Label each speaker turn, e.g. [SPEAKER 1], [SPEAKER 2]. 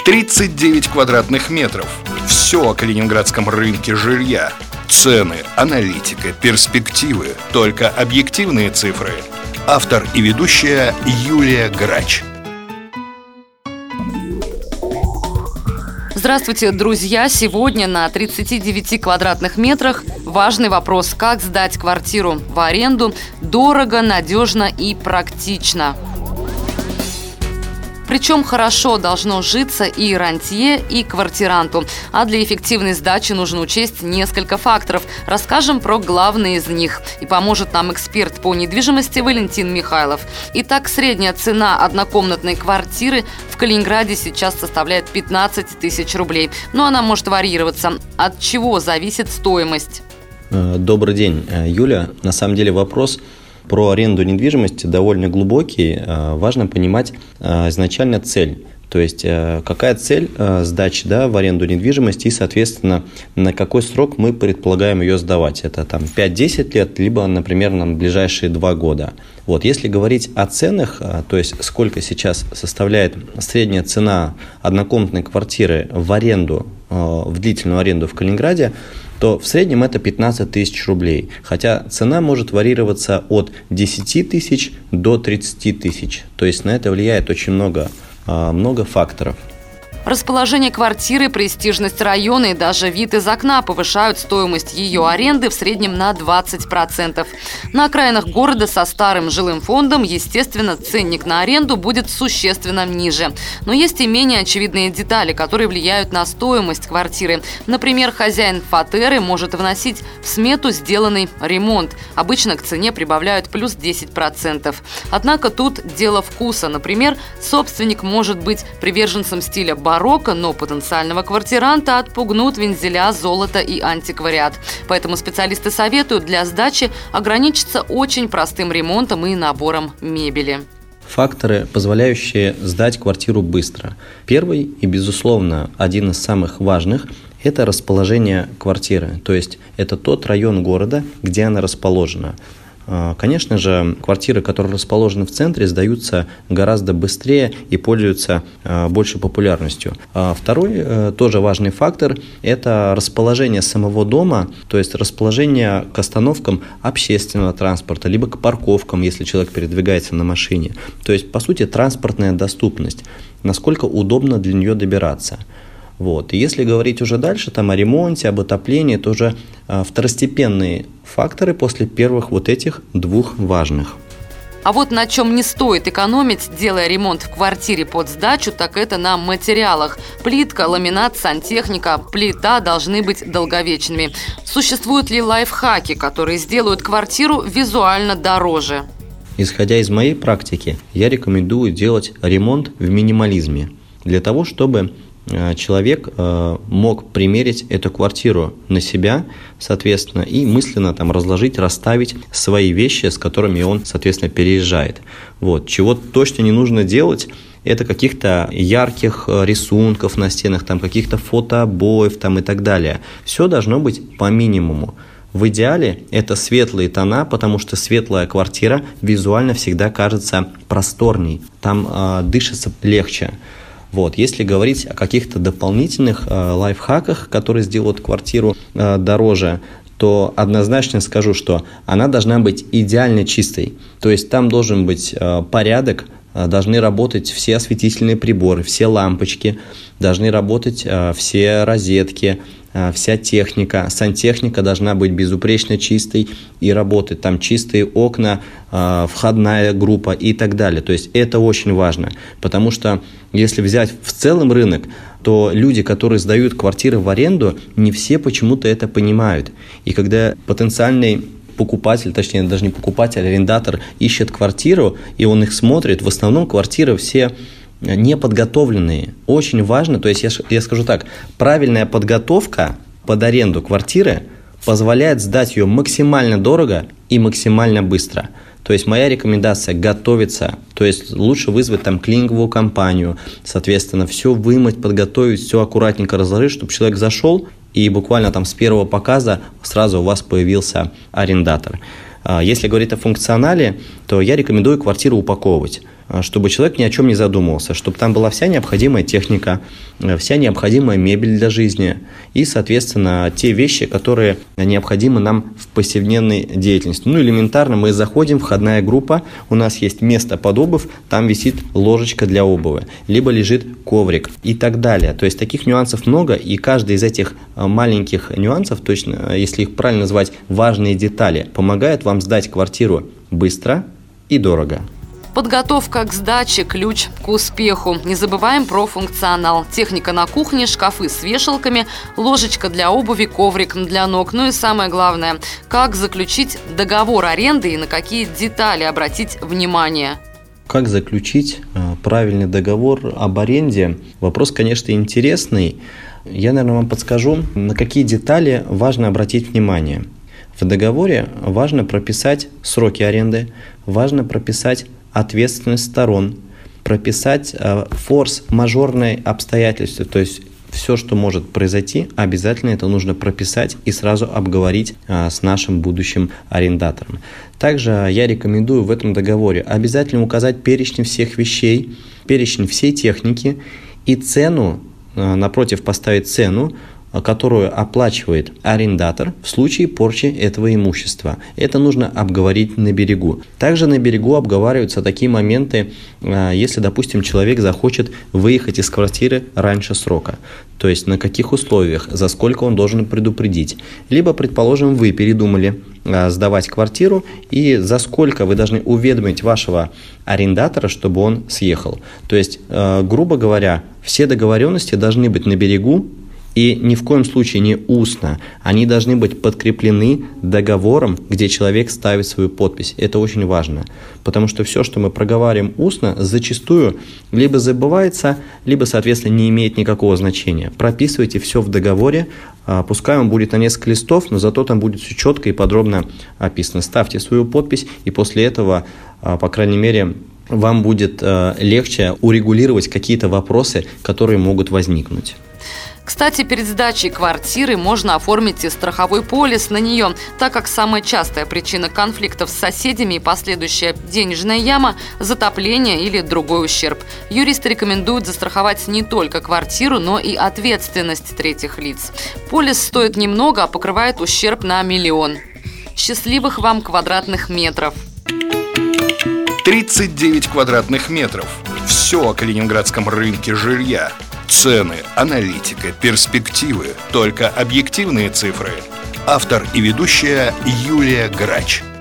[SPEAKER 1] 39 квадратных метров. Все о калининградском рынке жилья. Цены, аналитика, перспективы. Только объективные цифры. Автор и ведущая Юлия Грач.
[SPEAKER 2] Здравствуйте, друзья! Сегодня на 39 квадратных метрах важный вопрос: как сдать квартиру в аренду дорого, надежно и практично. Причем хорошо должно житься и рантье, и квартиранту. А для эффективной сдачи нужно учесть несколько факторов. Расскажем про главные из них. И поможет нам эксперт по недвижимости Валентин Михайлов. Итак, средняя цена однокомнатной квартиры в Калининграде сейчас составляет 15 тысяч рублей. Но она может варьироваться. От чего зависит стоимость?
[SPEAKER 3] Добрый день, Юля. На самом деле вопрос про аренду недвижимости довольно глубокий. Важно понимать изначально цель. То есть, какая цель сдачи в аренду недвижимости и, соответственно, на какой срок мы предполагаем ее сдавать. Это 5-10 лет, либо, например, на ближайшие 2 года. Если говорить о ценах, то есть сколько сейчас составляет средняя цена однокомнатной квартиры в аренду, в длительную аренду в Калининграде, то в среднем это 15 тысяч рублей. Хотя цена может варьироваться от 10 тысяч до 30 тысяч. То есть на это влияет очень много факторов.
[SPEAKER 2] Расположение квартиры, престижность района и даже вид из окна повышают стоимость ее аренды в среднем на 20%. На окраинах города со старым жилым фондом, естественно, ценник на аренду будет существенно ниже. Но есть и менее очевидные детали, которые влияют на стоимость квартиры. Например, хозяин фатеры может вносить в смету сделанный ремонт. Обычно к цене прибавляют плюс 10%. Однако тут дело вкуса. Например, собственник может быть приверженцем стиля барокко, но потенциального квартиранта отпугнут вензеля, золото и антиквариат. Поэтому специалисты советуют для сдачи ограничиться очень простым ремонтом и набором мебели.
[SPEAKER 3] Факторы, позволяющие сдать квартиру быстро. Первый и, безусловно, один из самых важных – это расположение квартиры. То есть это тот район города, где она расположена. Конечно же, квартиры, которые расположены в центре, сдаются гораздо быстрее и пользуются большей популярностью. Второй тоже важный фактор – это расположение самого дома, то есть расположение к остановкам общественного транспорта, либо к парковкам, если человек передвигается на машине. То есть, по сути, транспортная доступность, насколько удобно для нее добираться. И если говорить уже дальше о ремонте, об отоплении, то уже второстепенные факторы после первых этих 2 важных.
[SPEAKER 2] А на чем не стоит экономить, делая ремонт в квартире под сдачу, так это на материалах. Плитка, ламинат, сантехника, плита должны быть долговечными. Существуют ли лайфхаки, которые сделают квартиру визуально дороже?
[SPEAKER 3] Исходя из моей практики, я рекомендую делать ремонт в минимализме, для того, чтобы человек мог примерить эту квартиру на себя, соответственно, и мысленно разложить, расставить свои вещи, с которыми он, соответственно, переезжает. Чего точно не нужно делать, это каких-то ярких рисунков на стенах, каких-то фотообоев и так далее. Все должно быть по минимуму. В идеале это светлые тона, потому что светлая квартира визуально всегда кажется просторней, там дышится легче. Если говорить о каких-то дополнительных лайфхаках, которые сделают квартиру дороже, то однозначно скажу, что она должна быть идеально чистой. То есть там должен быть порядок, должны работать все осветительные приборы, все лампочки, должны работать все розетки, вся техника, сантехника должна быть безупречно чистой и работать. Там чистые окна, входная группа и так далее. То есть это очень важно, потому что если взять в целом рынок, то люди, которые сдают квартиры в аренду, не все почему-то это понимают. И когда потенциальный покупатель, точнее даже не покупатель, а арендатор ищет квартиру, и он их смотрит, в основном квартиры все неподготовленные. Очень важно, то есть я скажу так, правильная подготовка под аренду квартиры позволяет сдать ее максимально дорого и максимально быстро. То есть моя рекомендация – готовиться, то есть лучше вызвать клининговую компанию, соответственно, все вымыть, подготовить, все аккуратненько разложить, чтобы человек зашел и буквально с первого показа сразу у вас появился арендатор. Если говорить о функционале, то я рекомендую квартиру упаковывать. чтобы человек ни о чем не задумывался, чтобы там была вся необходимая техника, вся необходимая мебель для жизни и, соответственно, те вещи, которые необходимы нам в повседневной деятельности. Элементарно мы заходим, входная группа, у нас есть место под обувь, там висит ложечка для обуви, либо лежит коврик и так далее. То есть таких нюансов много, и каждый из этих маленьких нюансов, точно, если их правильно назвать, важные детали, помогает вам сдать квартиру быстро и дорого.
[SPEAKER 2] Подготовка к сдаче – ключ к успеху. Не забываем про функционал. Техника на кухне, шкафы с вешалками, ложечка для обуви, коврик для ног. И самое главное – как заключить договор аренды и на какие детали обратить внимание.
[SPEAKER 3] Как заключить правильный договор об аренде? Вопрос, конечно, интересный. Я, наверное, вам подскажу, на какие детали важно обратить внимание. В договоре важно прописать сроки аренды, важно прописать ответственность сторон, прописать форс-мажорные обстоятельства, то есть все, что может произойти, обязательно это нужно прописать и сразу обговорить с нашим будущим арендатором. Также я рекомендую в этом договоре обязательно указать перечень всех вещей, перечень всей техники и цену, напротив поставить цену, которую оплачивает арендатор в случае порчи этого имущества. Это нужно обговорить на берегу. Также на берегу обговариваются такие моменты, если, допустим, человек захочет выехать из квартиры раньше срока. То есть на каких условиях, за сколько он должен предупредить. Либо, предположим, вы передумали сдавать квартиру, и за сколько вы должны уведомить вашего арендатора, чтобы он съехал. То есть, грубо говоря, все договоренности должны быть на берегу, и ни в коем случае не устно. Они должны быть подкреплены договором, где человек ставит свою подпись. Это очень важно, потому что все, что мы проговариваем устно, зачастую либо забывается, либо, соответственно, не имеет никакого значения. Прописывайте все в договоре, пускай он будет на несколько листов, но зато там будет все четко и подробно описано. Ставьте свою подпись, и после этого, по крайней мере, вам будет легче урегулировать какие-то вопросы, которые могут возникнуть.
[SPEAKER 2] Кстати, перед сдачей квартиры можно оформить и страховой полис на нее, так как самая частая причина конфликтов с соседями и последующая денежная яма – затопление или другой ущерб. Юристы рекомендуют застраховать не только квартиру, но и ответственность третьих лиц. Полис стоит немного, а покрывает ущерб на 1 миллион. Счастливых вам квадратных метров!
[SPEAKER 1] 39 квадратных метров. Все о калининградском рынке жилья. Цены, аналитика, перспективы, только объективные цифры. Автор и ведущая Юлия Грач.